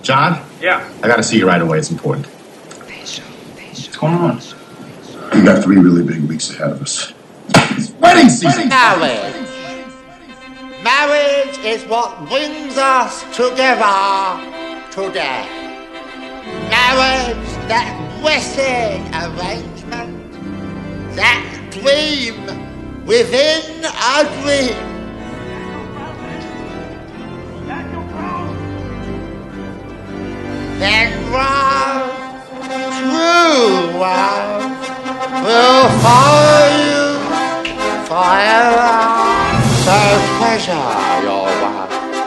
John? Yeah. I gotta see you right away. It's important. What's going on? We've got 3 really big weeks ahead of us. It's wedding season! Marriage is what brings us together today. Marriage, that blessed arrangement, that dream within a dream. Then love, true love, will follow you forever. So treasure your wife.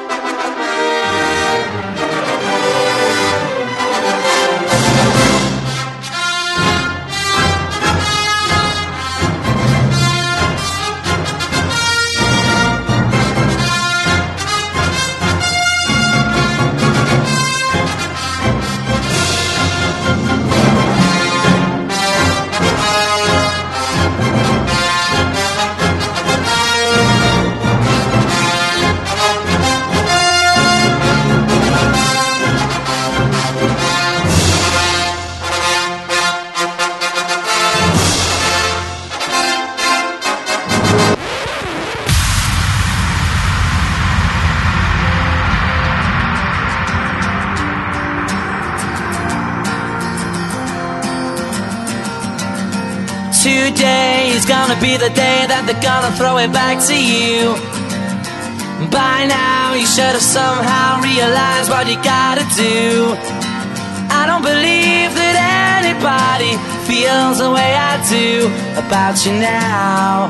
Today is gonna be the day that they're gonna throw it back to you. By now you should have somehow realized what you gotta do. I don't believe that anybody feels the way I do about you now.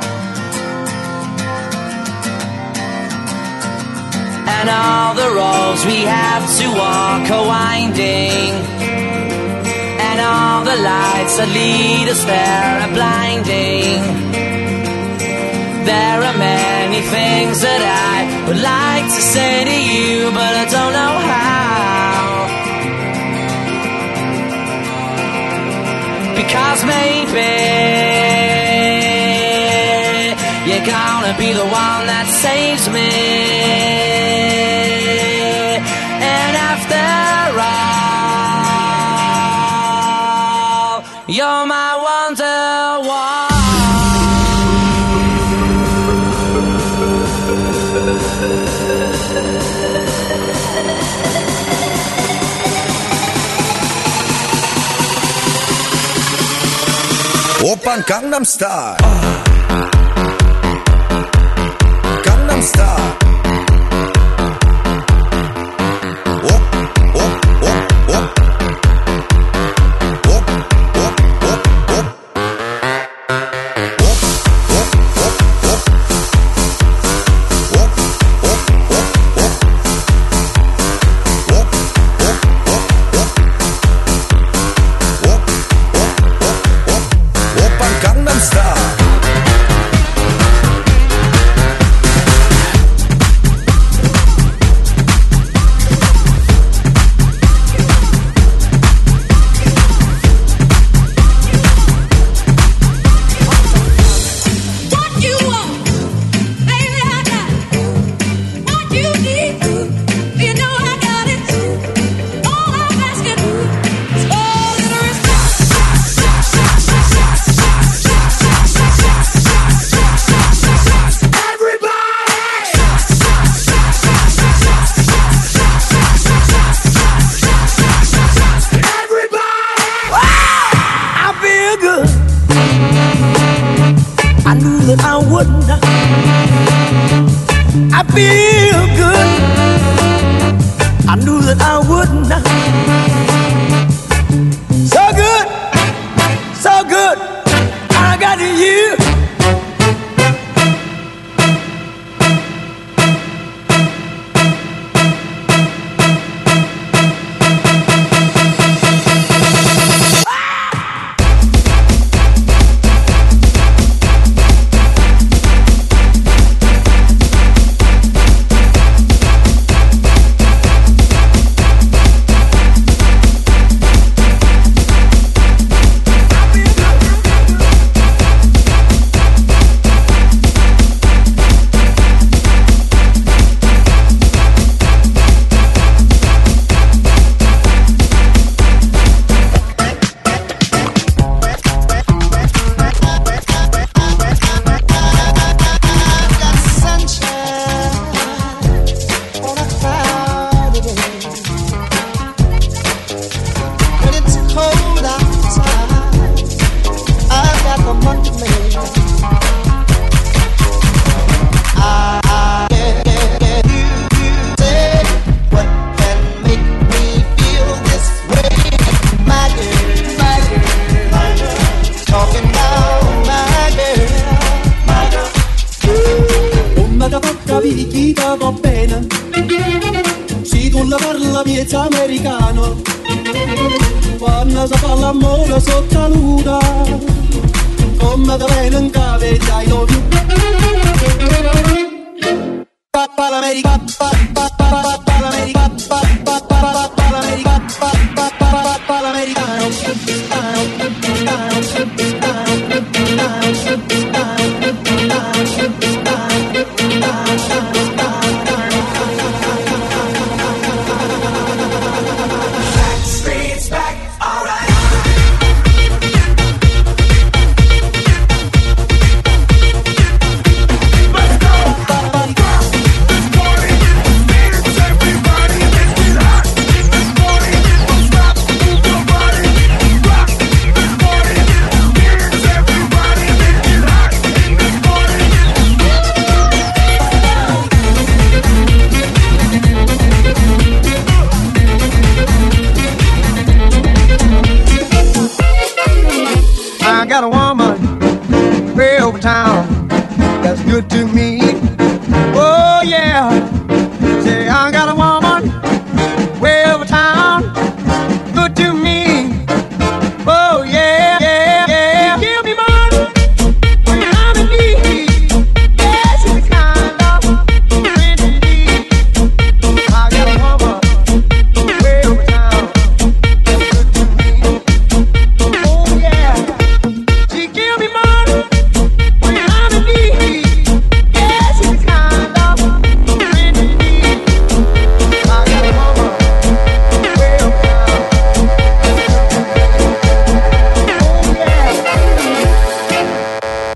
And all the roads we have to walk are winding, and all the lights that lead us there are blinding. There are many things that I would like to say to you, but I don't know how. Because maybe you're gonna be the one that saves me. And after all, you're my wonder-wall. Oppan Gangnam Style. Gangnam Style. quando parla miezza americano, quando si fa l'amore sotto la luna, come da bene in cave dai no più. Papà l'America, papà l'America, papà l'America, papà l'americano. I got a woman way over town that's good to me. Oh yeah, say I got a woman way over town, good to me. Oh yeah, yeah, yeah. Give me money when I'm in need. Yeah, she's the kind of friend to need. I got a woman way over town that's good to me. Oh yeah. She give me money when I'm in need. Yeah, she's the kind of friend in need. I got a woman way up town. Oh yeah.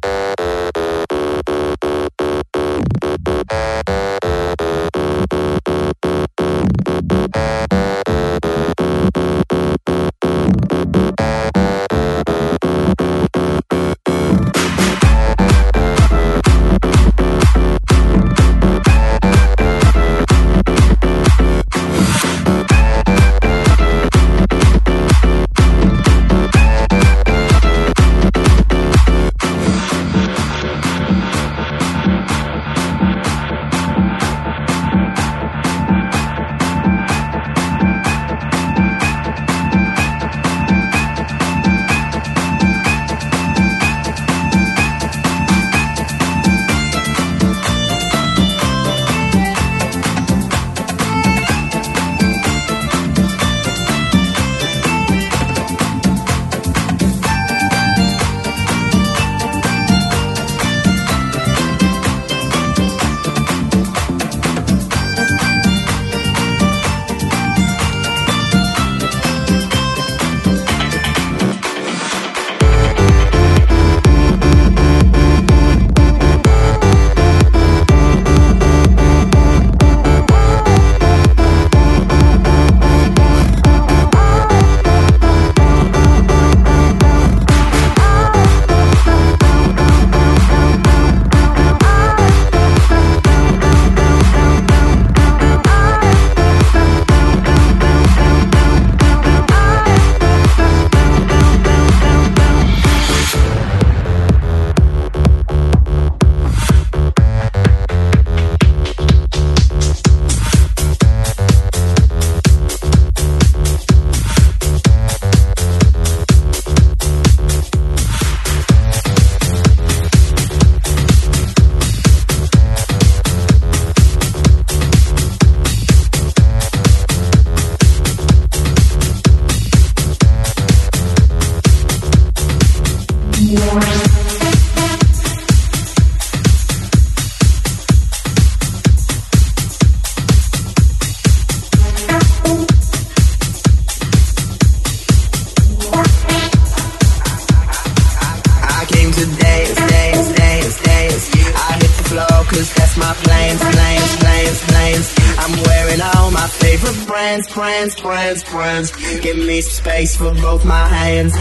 Friends. Give me space for both my hands.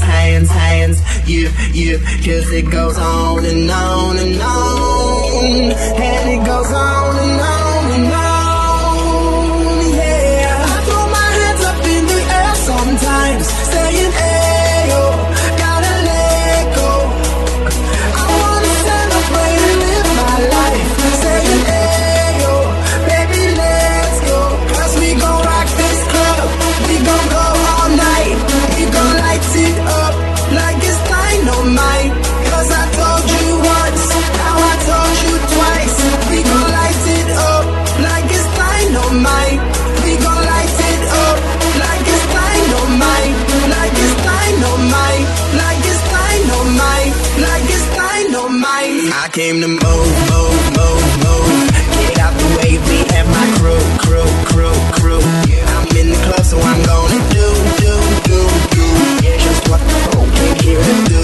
You, cause it goes on and on and on. And it goes on and on and on. Yeah. I throw my hands up in the air sometimes, saying, hey, oh, gotta let go. I wanna celebrate and live my life, saying, hey, oh, baby, let's go. 'Cause we go came to move, move, move, move. Get out the way, me and my crew, crew, crew, crew. I'm in the club, so I'm gonna do. Yeah, just what the whole came here to do.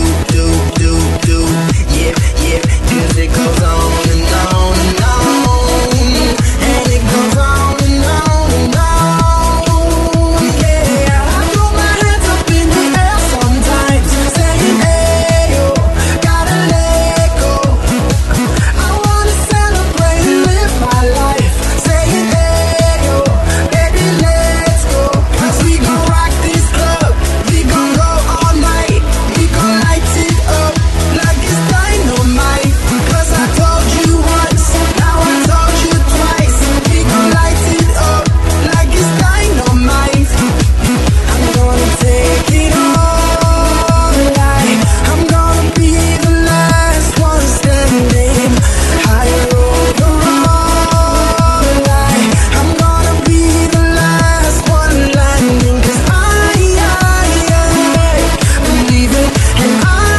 Yeah, yeah, 'cause it goes on and on and on. And it goes on and on and on. Yeah, I throw my hands up in the air sometimes, saying, hey, yo, gotta let go. I wanna celebrate and live my life, saying, hey, yo, baby, let's go. 'Cause we gon' rock this club, we gon' go all night, we gon' light it up like it's dynamite. 'Cause I told you once, now I told you twice, we gon' light it up like it's dynamite. I'm gonna take it all like I'm gonna be the last one standing. Higher over all like I'm gonna be the last one landing. 'Cause I believe it, and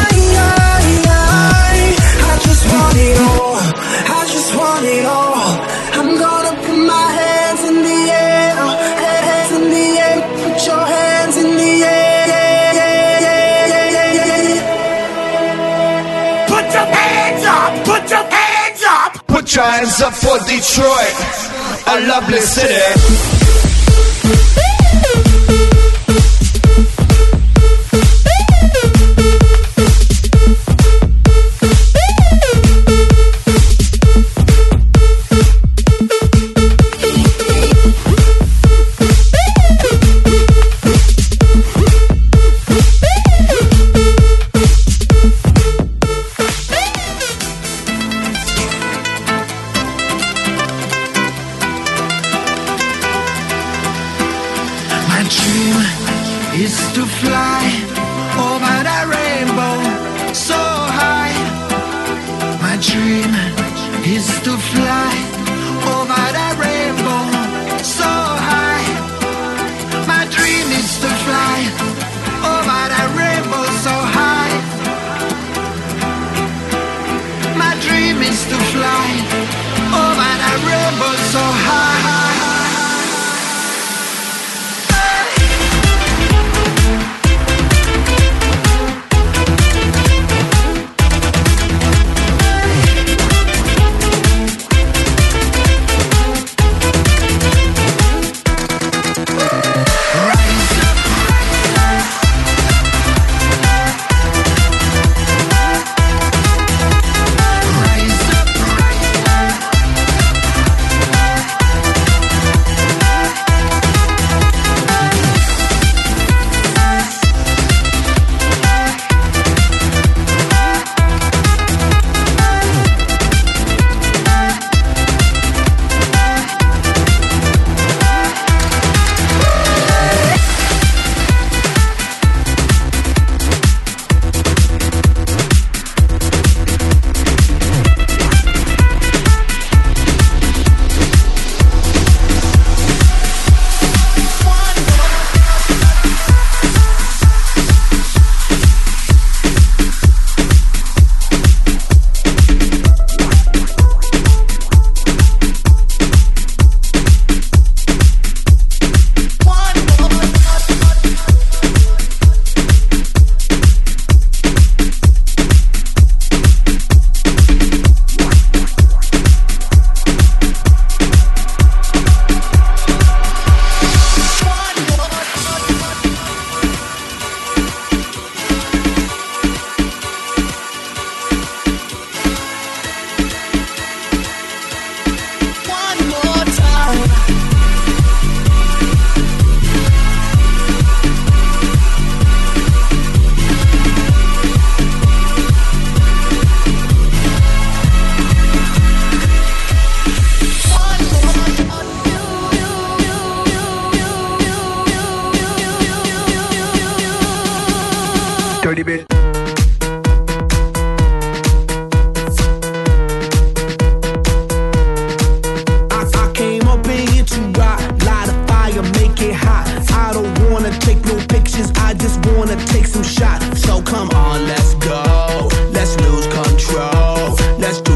I just want it all. I just want it all. I'm gonna put my hands in the air, hands in the air. Put your hands in the air. Put your hands up, put your hands up. Put your hands up for Detroit, a lovely city. My dream is to fly over that rainbow so high. My dream is to fly over that rainbow so high. My dream is to fly over that rainbow so high. My dream is to fly over that rainbow so high. Dirty bit. I came up in here to rock, light a fire, make it hot. I don't wanna take no pictures, I just wanna take some shots. So come on, let's go, let's lose control, let's do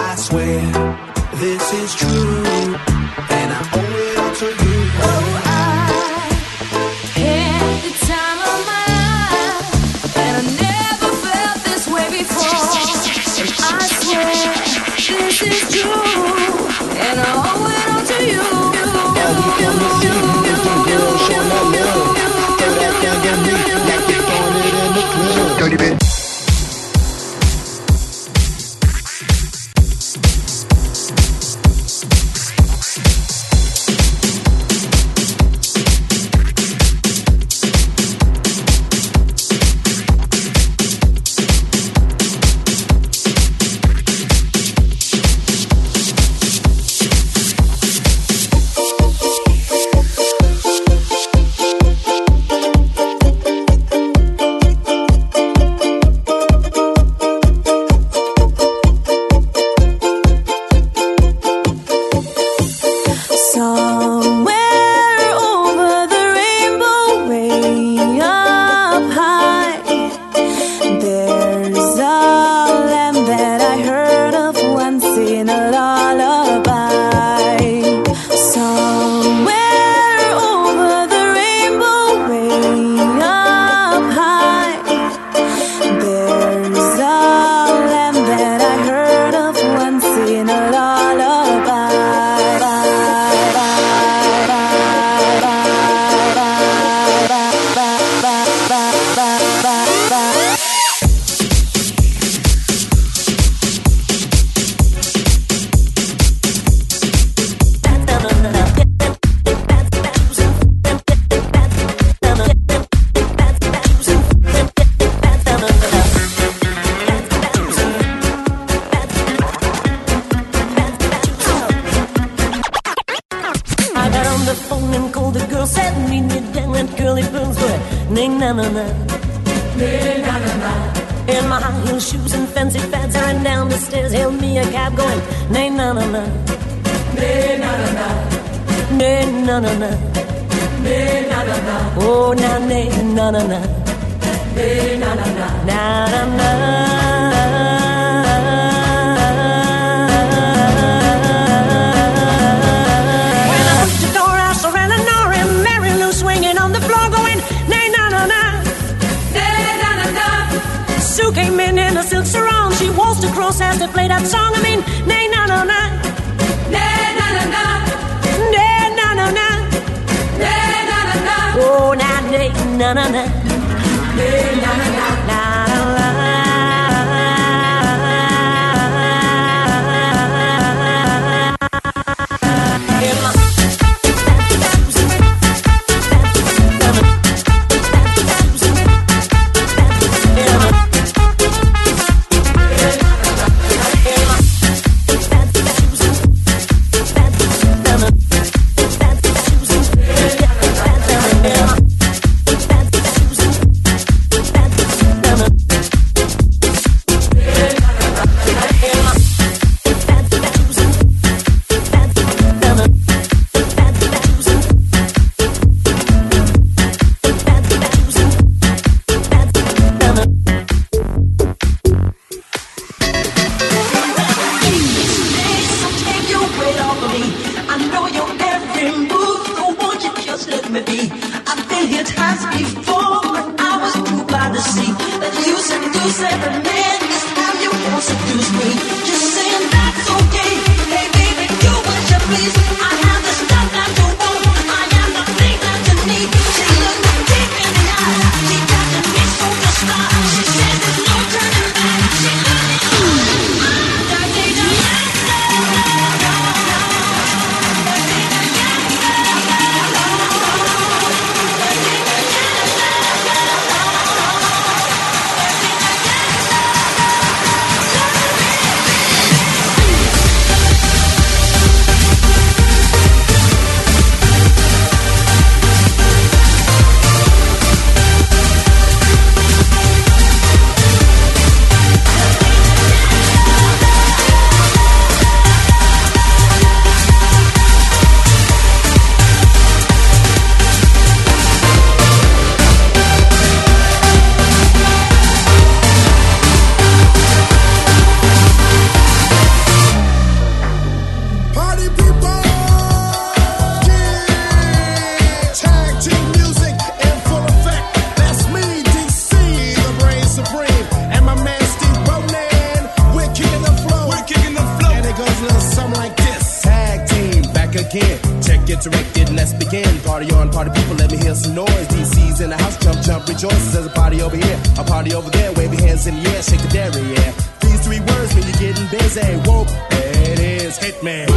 I swear this is true, and I owe it all to you. Oh, I had the time of my life, and I never felt this way before. And I swear this is true, and I owe it all to you. Dirty bitch. In my high heel shoes and fancy fads, tearing down the stairs, hailed me a cab going, nay na na na, nay na na na, nay na na na, nay na na na, oh na nay na na na, nay na na na, na na na. When I pushed the door, I saw Eleanor and Mary Lou swinging on the floor going, nay na na na. Sue came in a silk sarong. She waltzed across as they played that song. I mean, nay na na na, nay na na na, nay na na na, nay na na na. Oh na nay na na na, nay na na na, na na na. again. Check it, direct it, let's begin. Party on, party people, let me hear some noise. DC's in the house, jump, jump, rejoices. There's a party over here, a party over there. Wave your hands in the air, shake the dairy, yeah. These three words when you're getting busy. Whoop, there it is, hit me.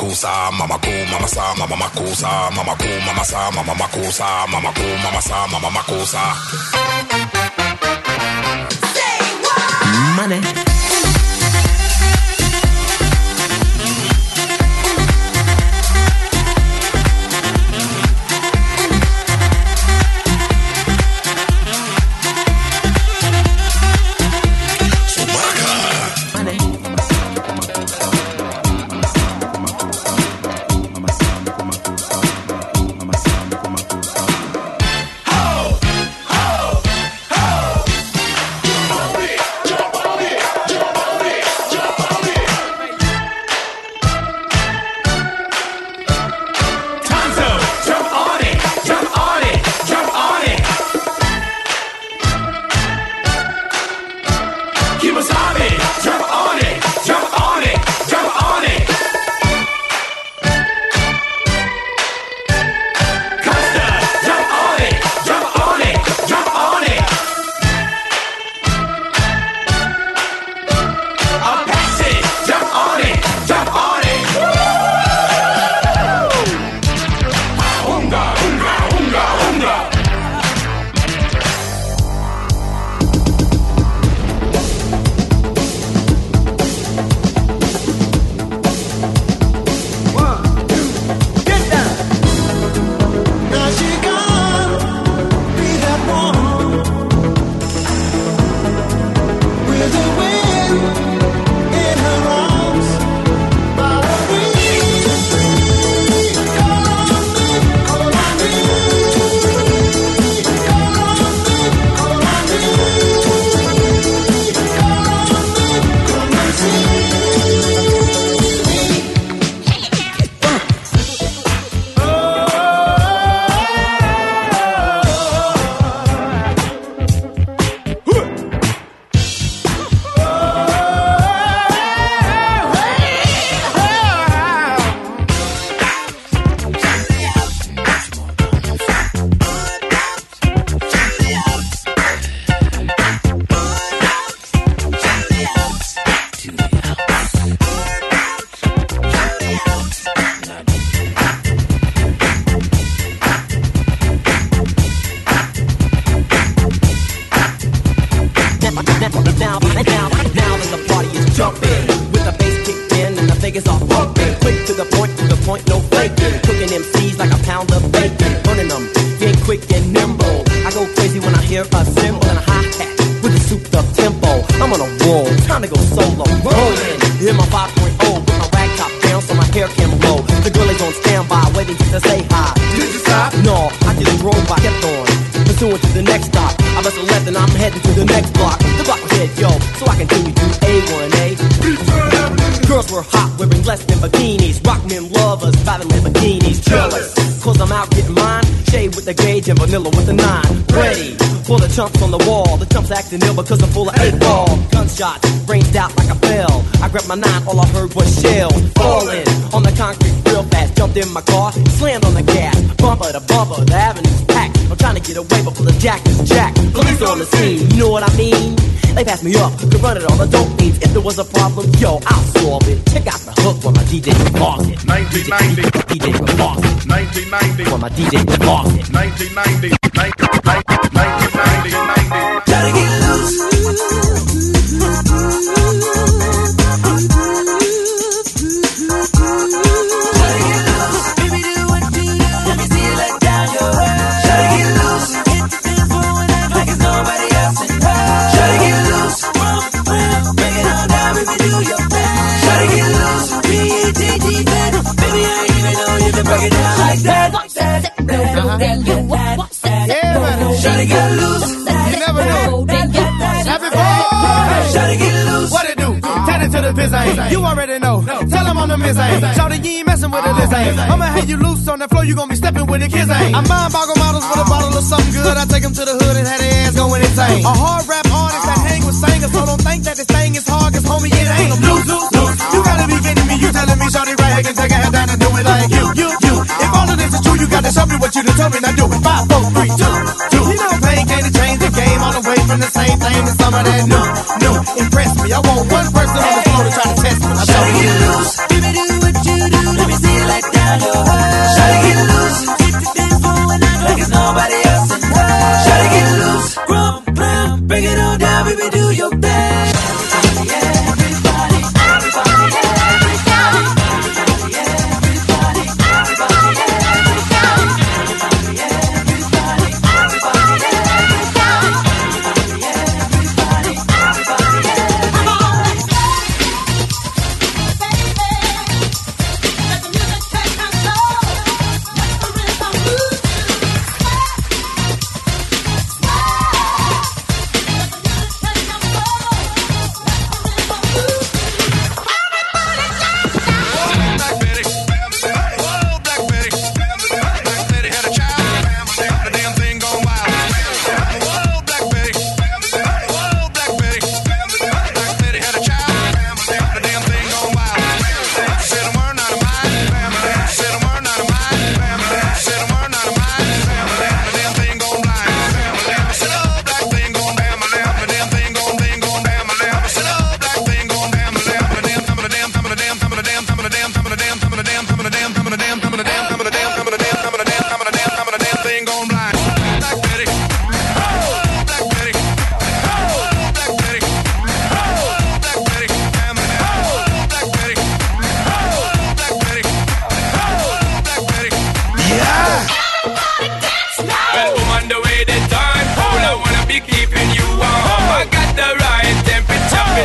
makusa, mama cool, mama sa, mama makusa, mama cool, mama sa, mama makusa, mama cool, mama sa, mama makusa. Say what? Money. Vanilla with the 9, ready for the chumps on the wall. The chumps acting ill because I'm full of 8-ball. Gunshots rained out like a bell. I grabbed my 9, all I heard was shells falling on the concrete real fast. Jumped in my car, slammed on the gas, bumper to bumper. The avenue's packed. I'm trying to get away before the jack is jacked. Police on the scene, you know what I mean? They passed me up to run it all. I don't mean if there was a problem, yo, I'll solve it. Check out the hook when my DJ boss it. 1990, DJ boss it. 1990, when my DJ boss it. 1990, 1990. Try to get loose. Break it down like that. Yeah, man. Shawty get loose. You never know. Happy boy. Shawty get loose. What it do? Turn it to the piss ain't. You already know. Tell him on the miss ain't. Shawty, you ain't messing with it, this ain't. I'ma have you loose on the floor. You gon' be stepping with the kids ain't. I'm buying boggle models with a bottle of something good. I take them to the hood and have their ass going insane. A hard rap artist that hang with singers, so don't think that this thing is hard, cause homie, it ain't. Loose. You gotta be kidding me. You telling me shawty right here can take a head down and do it like you. If all of this is true, you gotta show me what you done told me. Now do it. 5, 4, 3, 2. You know pain can't change the game all the way from the same thing to some of that new. Impress me. I want one person on the floor to try to test me. I'll show you. Loose. Baby, do what you do. Let me see.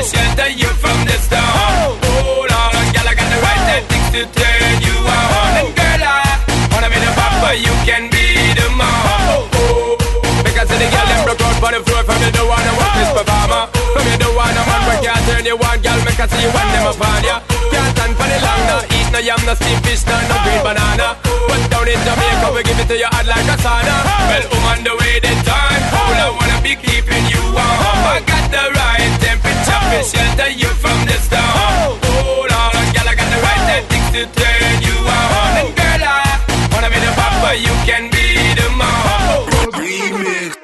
shelter you from the storm. Hold on, girl, I got the right tactics to turn you on. And girl, I wanna be the papa, you can be the mom. Because of the girl, them broke out for the floor. From you don't wanna work this performer. From you don't wanna man, but can't turn you on. Girl, make I see you when them upon ya. Can't stand for the long, no eat, no yam, no steamed fish, no green banana. But down in Jamaica, we give it to you hot like a sauna. Well, on the way the time, all I wanna be keeping you warm. I got the right temperature to shelter you from the storm. Hold on, girl, I got the right tactics to turn you on. And girl, I wanna be the papa, you can be the mom. Remix.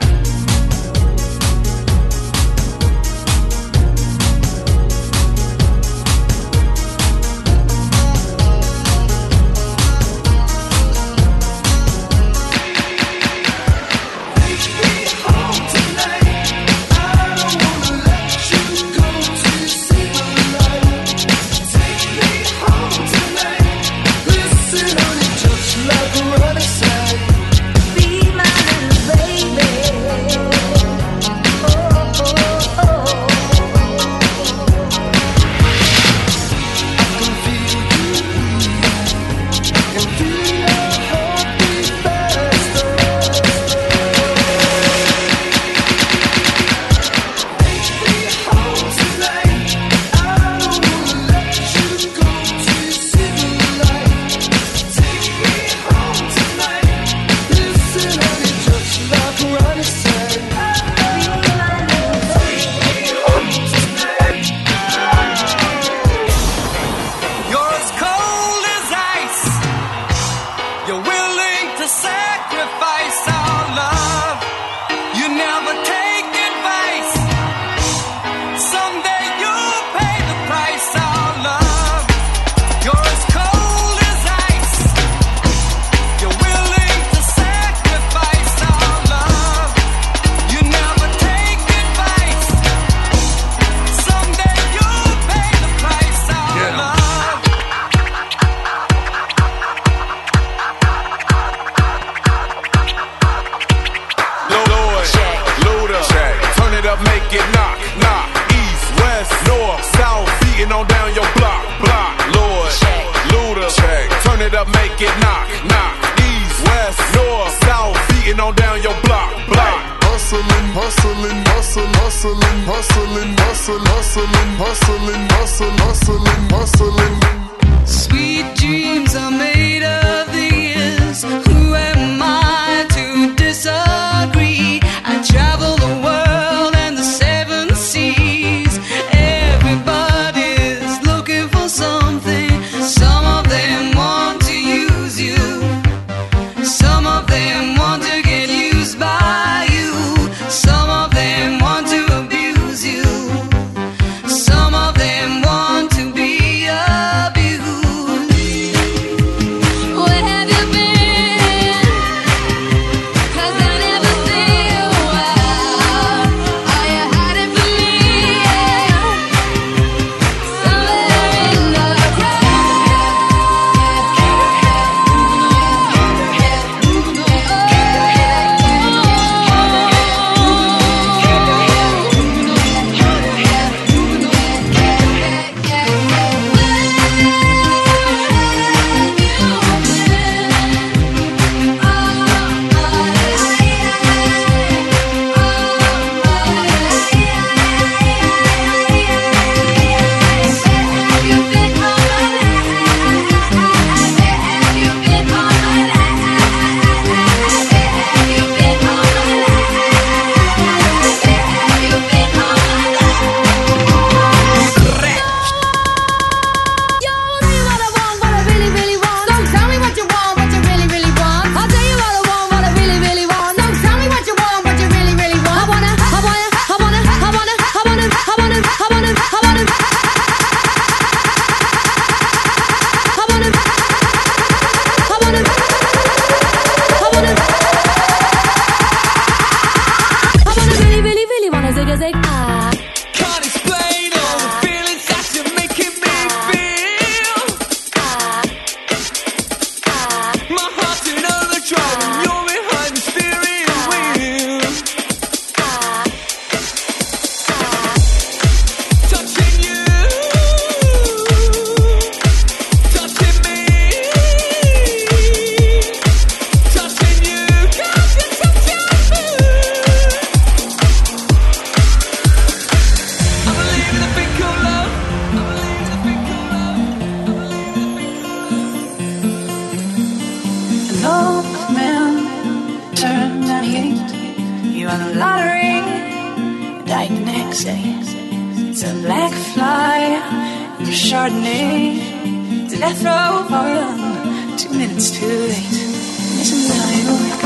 won the lottery, you died the next day. It's a black fly, you're Chardonnay, to death row for 2 minutes too late. Listen to how you work.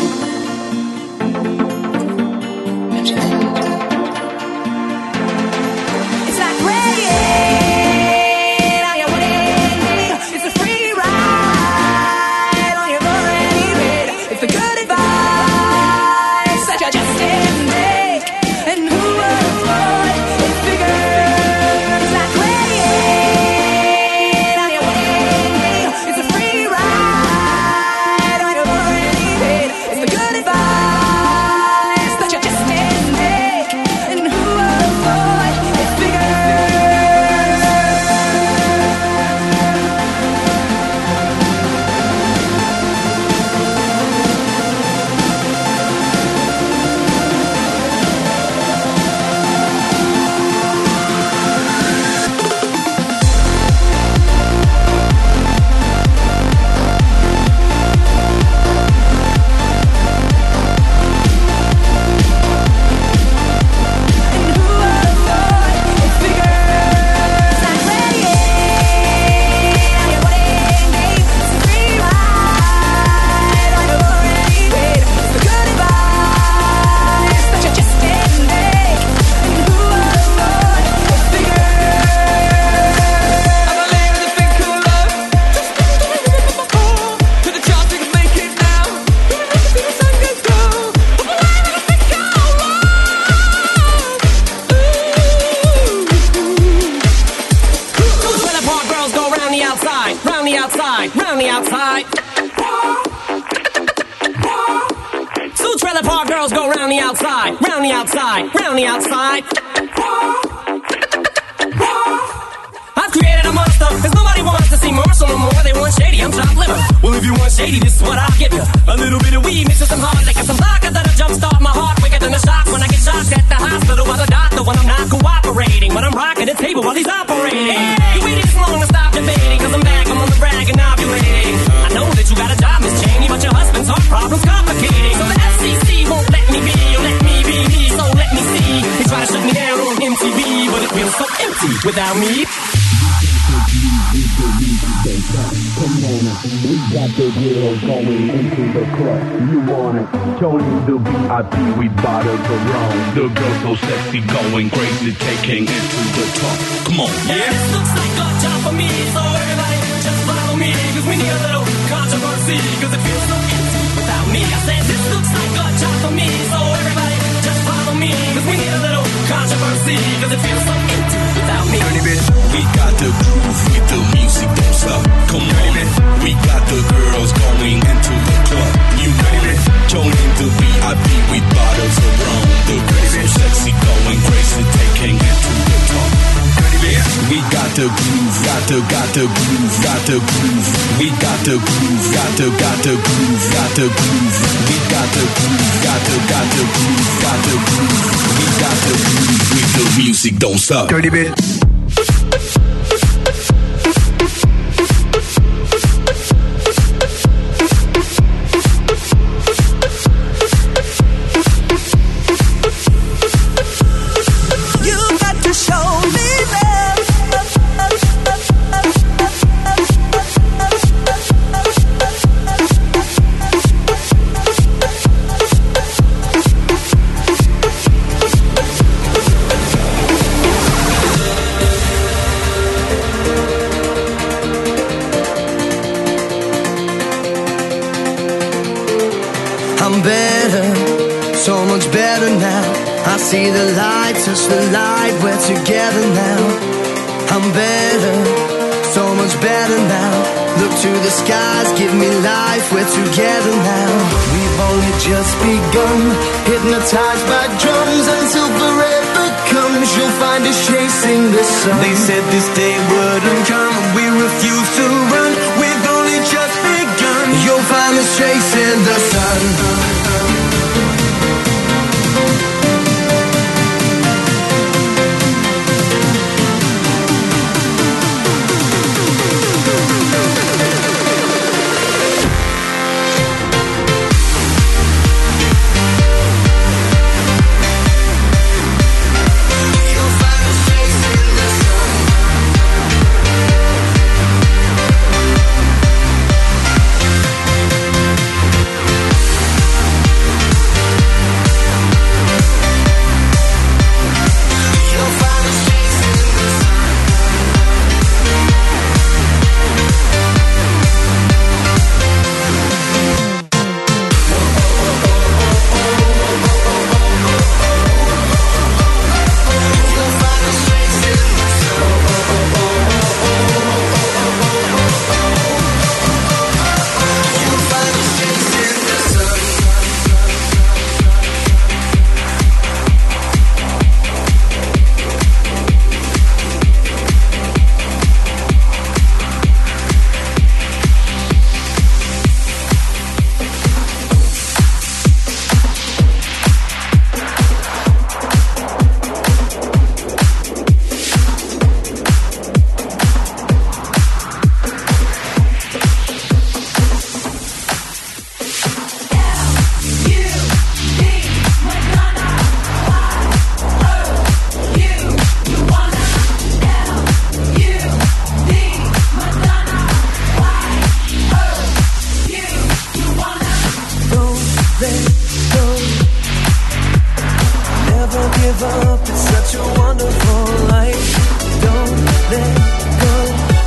Don't you think? It's like rain on your way. It's a free ride on your already made. It's the good advice that you just didn't make. And who would have thought it figured? It's like rain on your way. It's a free ride on your already made. It's the good advice that you just didn't make. And who would have thought it figured? Two trailer park girls go round the outside, round the outside, round the outside. I've created a monster, cause nobody wants to see Marshall no more. They want shady, I'm chopped liver. Well, if you want shady, this is what I'll give you. A little bit of weed mixed with some hard liquor, some vodka that'll jumpstart my heart quicker than a shock when I get shocked at the hospital by the doctor when I'm not cooperating. When I'm rocking the table while he's operating. You waited this long to stop debating, cause I'm back, I'm on the brag and ovulating. I know that you got a job, Miss Cheney, but your husband's heart problem's complicating. So the FCC won't let me be, or let me be me, so let me see. They try to shut me down on MTV, but it feels so empty without me. Come on, we got the girls going into the club. You want it? Tony the VIP, we bottles around. The girls so sexy, going crazy, taking it to the top. Come on, yeah. This looks like a job for me, so everybody just follow me, cause we need a little controversy, cause it feels so empty without me. I said this looks like a job for me, so everybody just follow me, cause we need a little controversy, cause it feels so empty without me. We got the groove with the music, don't stop. Come on, we got the girls going into the club. You ready? Joining the VIP with bottles around. The girls so sexy, going crazy, taking it to the top. We got the groove, got the groove, got the groove. We got the groove, got the groove, got the groove. We got the groove, got the groove, got the groove. We got the groove with the music, don't stop. Dirty bit. I see the light, touch the light, we're together now. I'm better, so much better now. Look to the skies, give me life, we're together now. We've only just begun, hypnotized by drums until forever comes. You'll find us chasing the sun. They said this day wouldn't come, we refuse to run. We've only just begun. You'll find us chasing the sun. give up, it's such a wonderful life. Don't let go.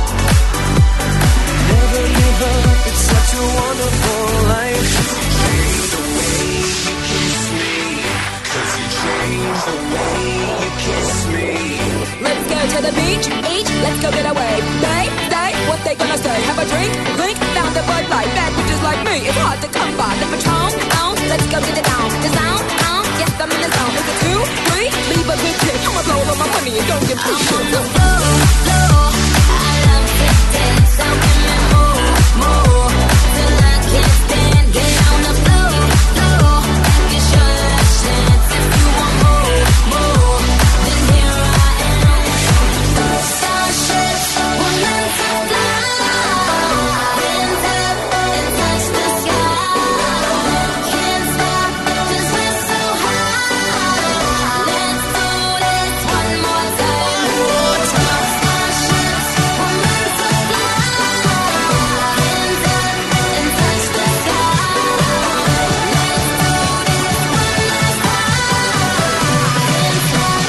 Never give up, it's such a wonderful life. Change the way you kiss me, 'cause you change the way you kiss me. Let's go to the beach, each, let's go get away. They, what they gonna say? Have a drink, blink, found a Bud Light. Bad bitches like me, it's hard to come by. The Patron, let's go get it down. The sound, yes, I'm in the zone. Is it 2, 3? Leave a good tip. I'ma blow all my money and don't give two shits. I love to dance, so give me more, till I can't stand. Get on the floor, and get your last chance. If you want more, then here I am. Starships were meant to fly. Hands up and touch the sky. Can't stop 'cause we're so high. Let's do this one more time. Starships were meant to fly. Hands up and touch the sky. Let's do this one last time. Can't stop.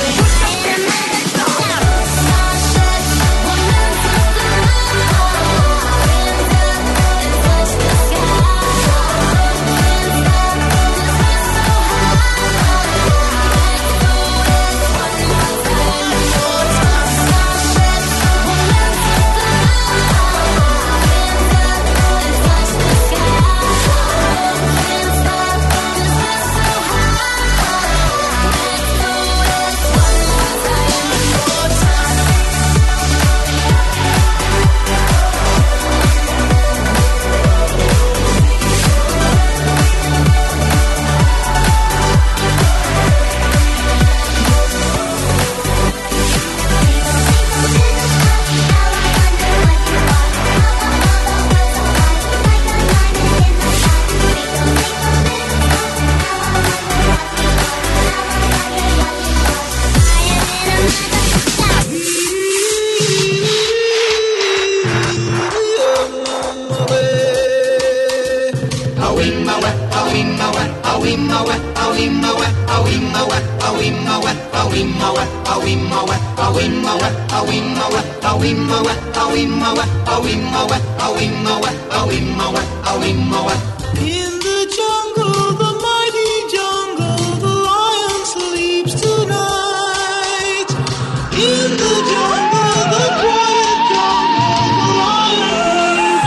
In the jungle, the mighty jungle, the lion sleeps tonight. In the jungle, the quiet jungle, the lion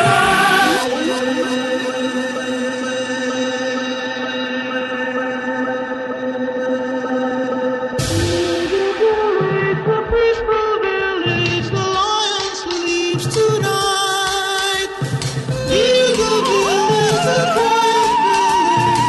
the peaceful village, the lion sleeps tonight. In the village, the quiet village.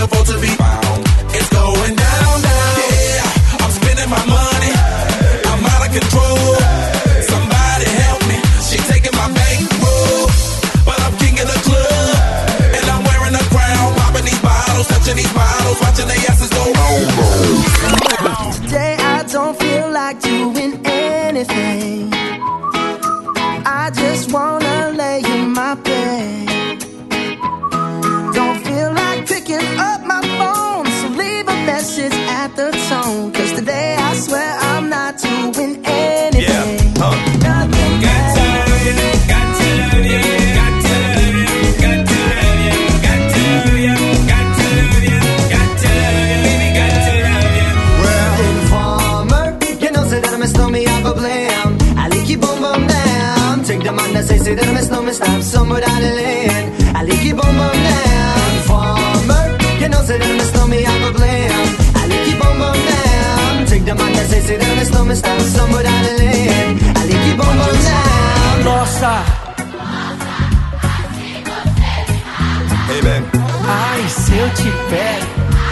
afford to be found. It's going down, down. Yeah, I'm spending my money. I'm out of control. Somebody help me. She taking my bankroll, but I'm king of the club, and I'm wearing a crown, popping these bottles, touching these bottles, watching their asses go roll. Today I don't feel like doing anything. I just wanna lay in my bed. Don't feel like picking up my phone, so leave a message at the tone. Cause today I swear I'm not doing anything. Nothing. Got to love you, got to love you, got to love you, got to love you, got to love you, got to love you, got to love you, baby, got to love you. Well, informer, you know, say that I miss me, I go blam. I like you boom boom down. Take the man that say that I miss stop somewhere down the lane. I like you boom boom down. Informer, you know, say that I miss me, I go blam. I like you boom boom down. Take the man that say that I miss stop somewhere down the lane. I like you boom boom down. Nossa! Hey, man. Ai, se eu te pego.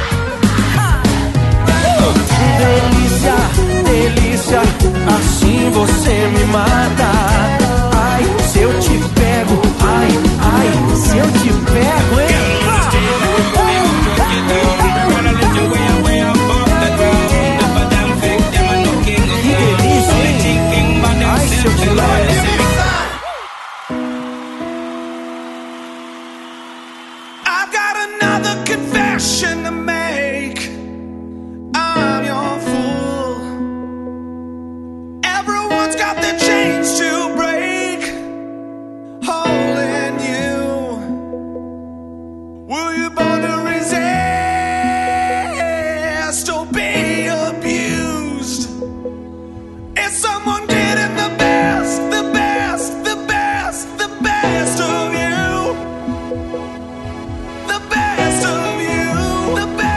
Delícia, delícia, assim você me mata. Ai, se eu te pego, ai, ai, se eu te pego, hein? Que delícia, hein? Ai, se eu te pego. I've got another confession to make. I'm your fool. Everyone's got their chains to break, holding you. Were you born to resist or be abused? Is someone getting the best, the best, the best, the best of you? The best of you, the best.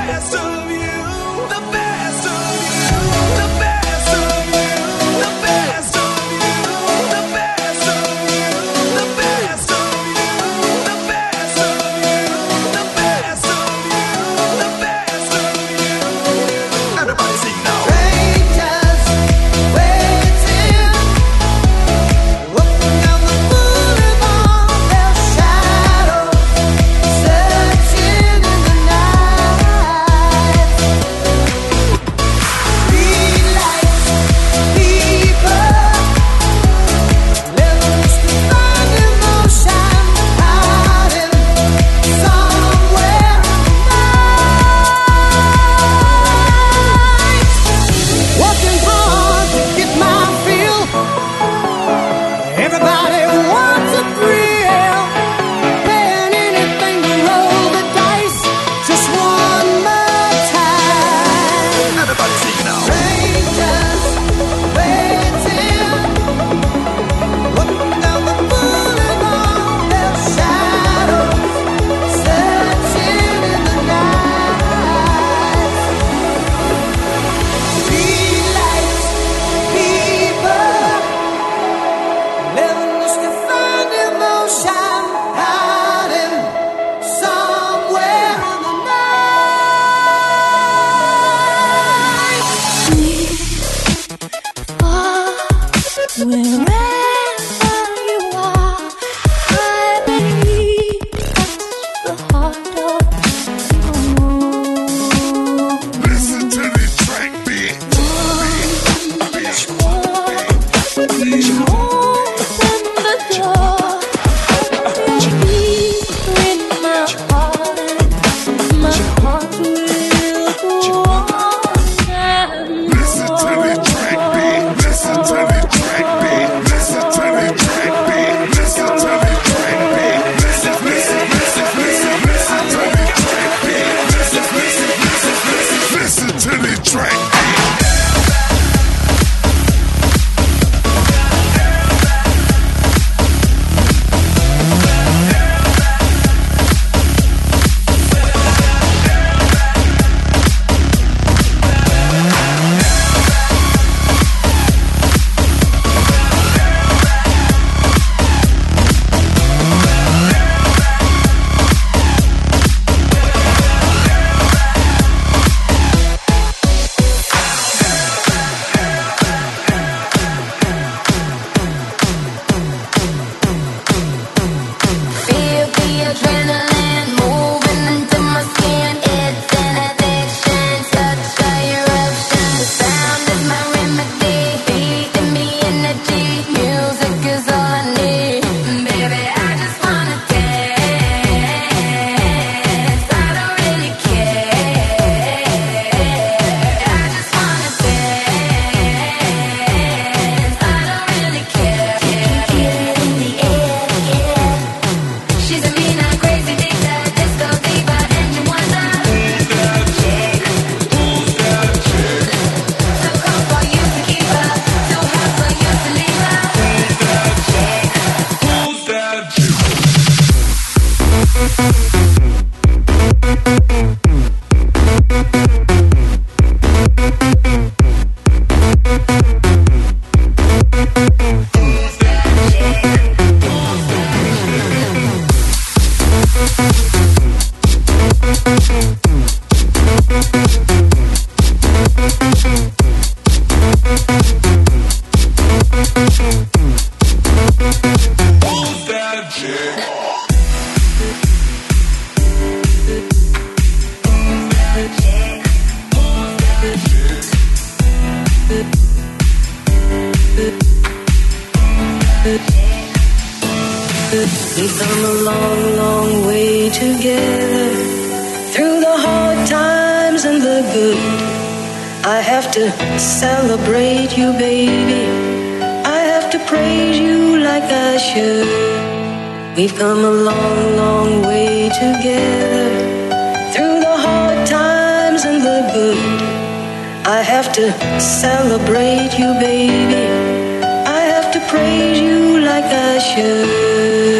We've come a long, long way together, through the hard times and the good. I have to celebrate you, baby. I have to praise you like I should. We've come a long, long way together, through the hard times and the good. I have to celebrate you, baby. I have to praise you like I should.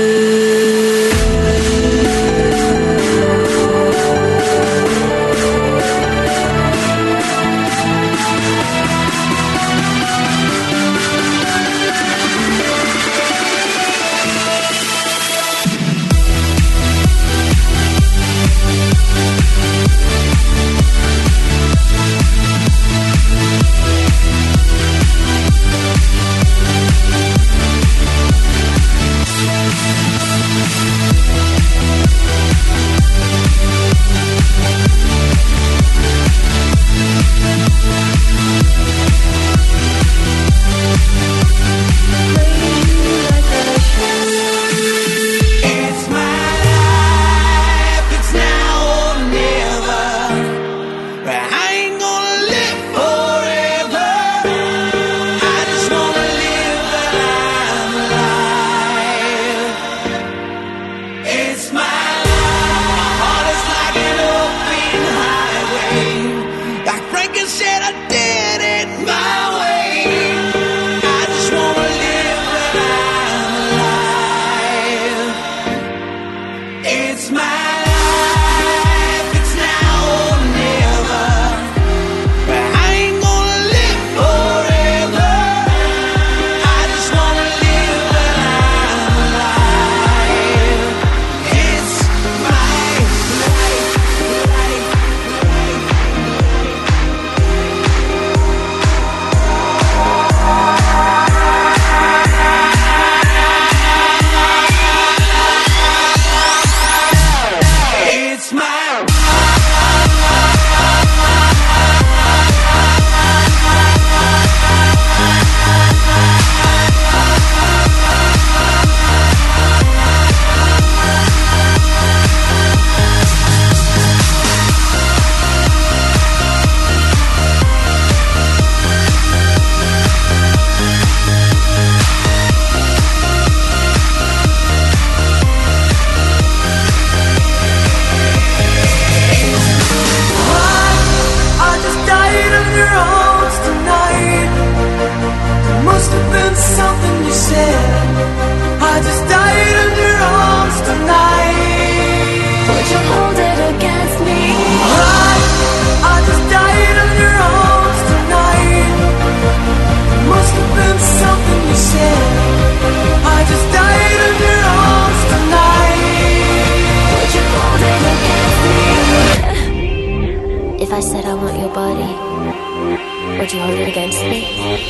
If I said I want your body, would you hold it against me?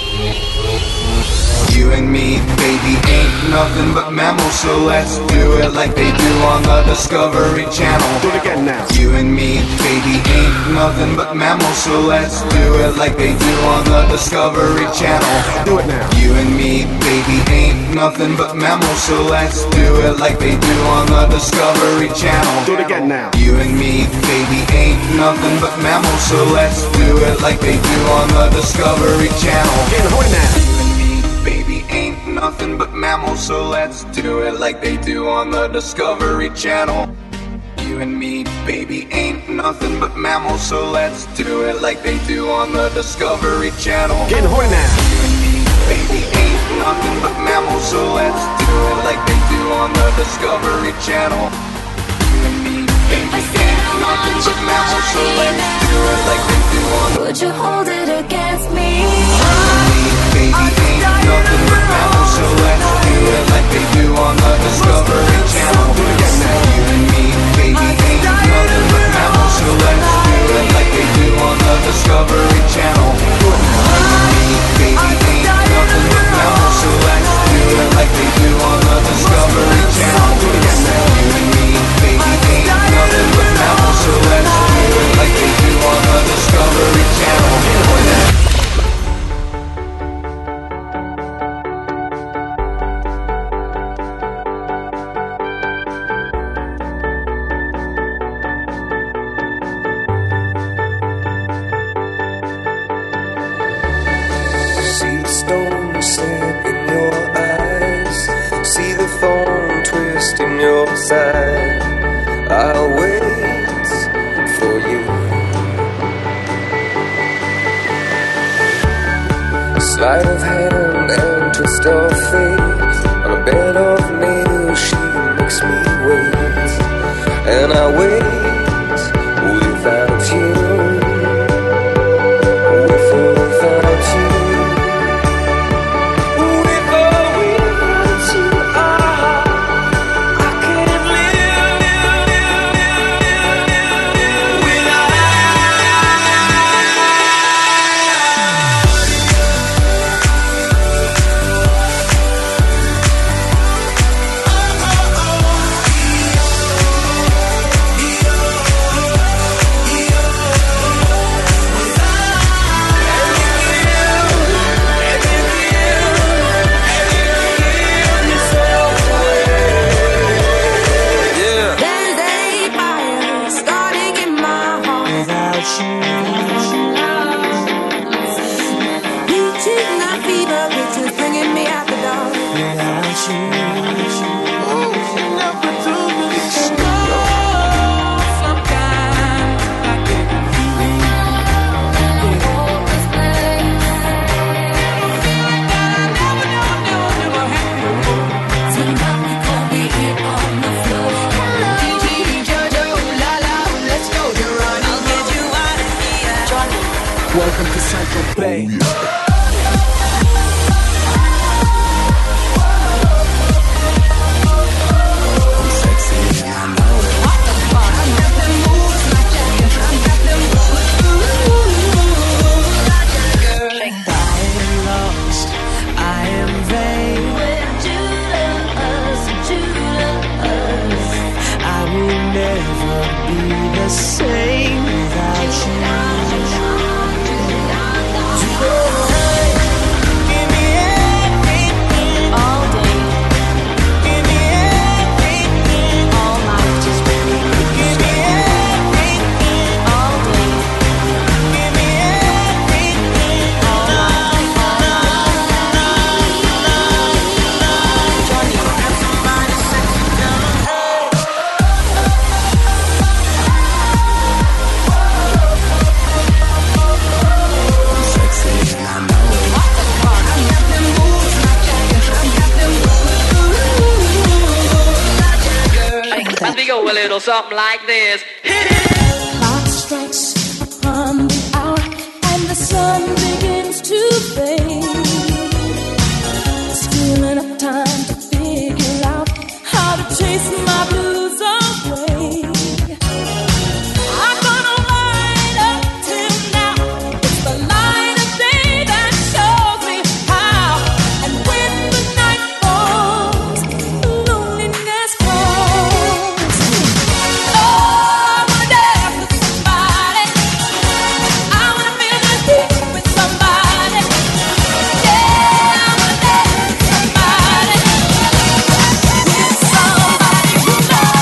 You and me, baby, ain't nothing but mammals, so let's do it like they do on the Discovery Channel. Do it again now. You and me, baby, ain't nothing but mammals, so let's do it like they do on the Discovery Channel. Do it now. You and me, baby, ain't nothing but mammals, so let's do it like they do on the Discovery Channel. Do it again now. You and me, baby, ain't nothing but mammals, so let's do it like they do on the Discovery Channel. Get it now. Baby, ain't nothing but mammals, so let's do it like they do on the Discovery Channel. You and me, baby, ain't nothing but mammals, so let's do it like they do on the Discovery Channel. Getting horny now. You and me, baby, ain't nothing but mammals, so let's do it like they do on the Discovery Channel. You and me, baby, ain't nothing but mammals, so let's do it like they do on the. Would you hold it against me? Baby, ain't nothing but mammals, so let's do it like they do on the Discovery Channel. You and me, baby, ain't nothing but mammals, so let's do it like they do on the Discovery Channel. You and me, baby, ain't nothing but mammals, so let's do it like they do on the Discovery Channel. You and me, your side. I'll wait for you. Sleight of hand and twist of fate. On a bed of nails she makes me wait. And I wait without you. With or without you. With or without you. I can't live without you. Welcome to Central Bay. Same without you. go a little something like this. Clock strikes upon the hour and the sun begins to fade. It's feeling of time to figure out how to chase my blues away. I'm gonna ride up till now. It's the light of day that shows me how. And when the night falls, loneliness calls. Oh, I wanna dance with somebody. I wanna feel the heat with somebody. Yeah, I wanna dance with somebody. With somebody who loves.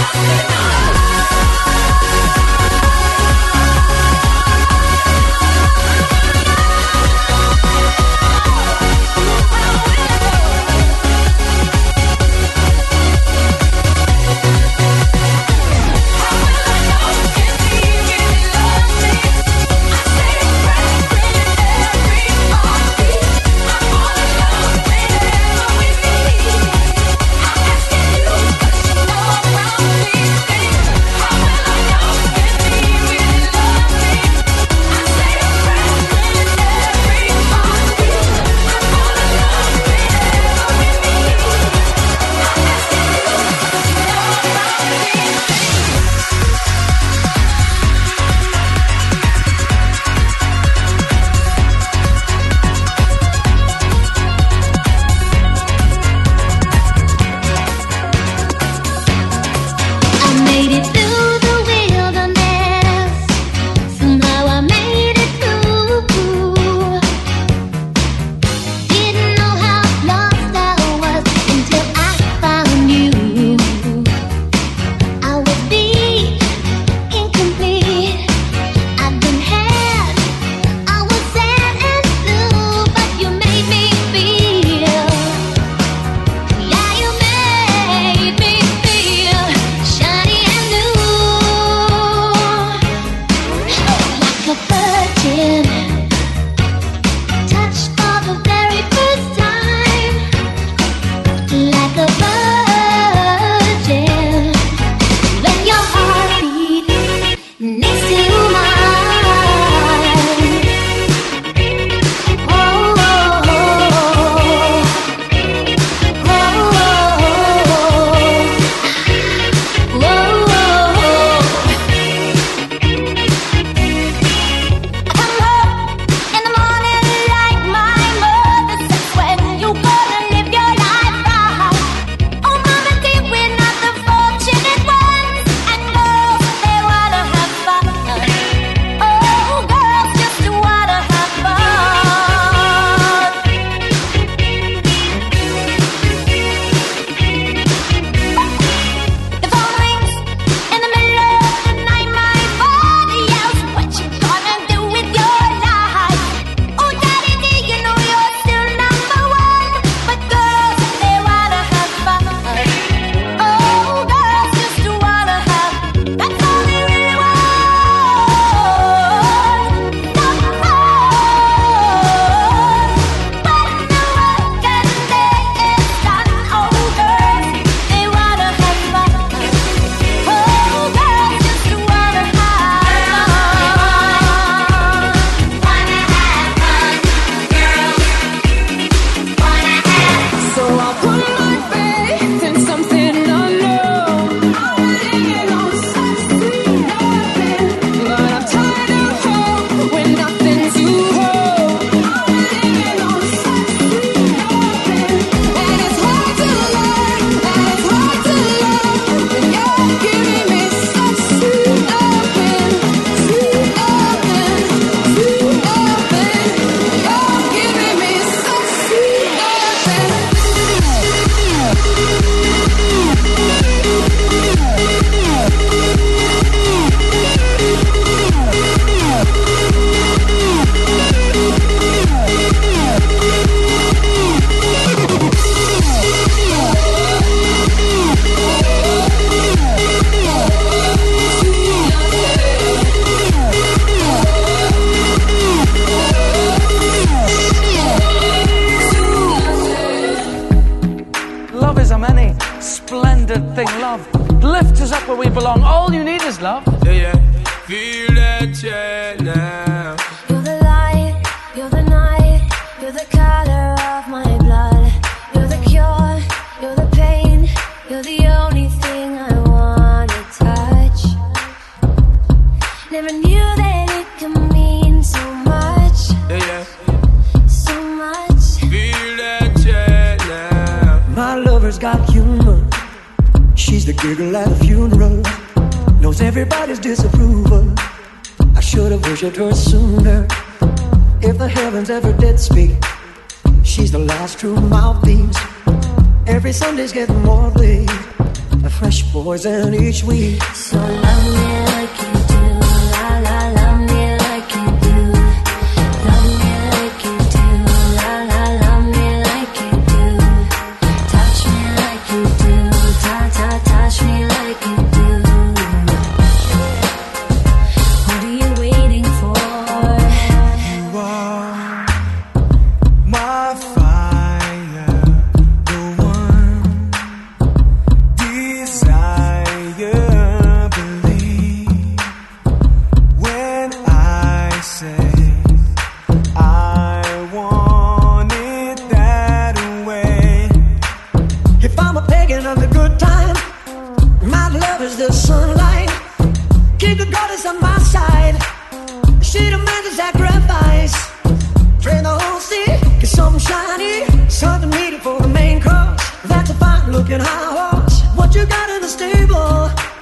Lift us up where we belong. All you need is love. Yeah, yeah. Feel that jet now. You're the light, you're the night, you're the color of my blood. You're the cure, you're the pain, you're the only thing I wanna touch. Never knew that it could mean so much. Yeah, yeah. So much. Feel that jet now. My lover's got humor. She's the giggle at a funeral. Knows everybody's disapproval. I should have worshipped her sooner. If the heavens ever did speak, she's the last true mouthpiece. Every Sunday's getting more bleak. a fresh poison each week. So love me like you do, la la, love me like you do. Love me like you do, la la, love me like you do. Touch me like you do, touch me like you do. What are you waiting for? You are my fire, the one desire. Believe when I say I want it that way. If I'm a pagan of the good time, my love is the sunlight. Keep the goddess on my side. She demands a sacrifice. Train the whole sea, get something shiny, something needed for the main course. That's a fine looking high horse. What you got in the stable?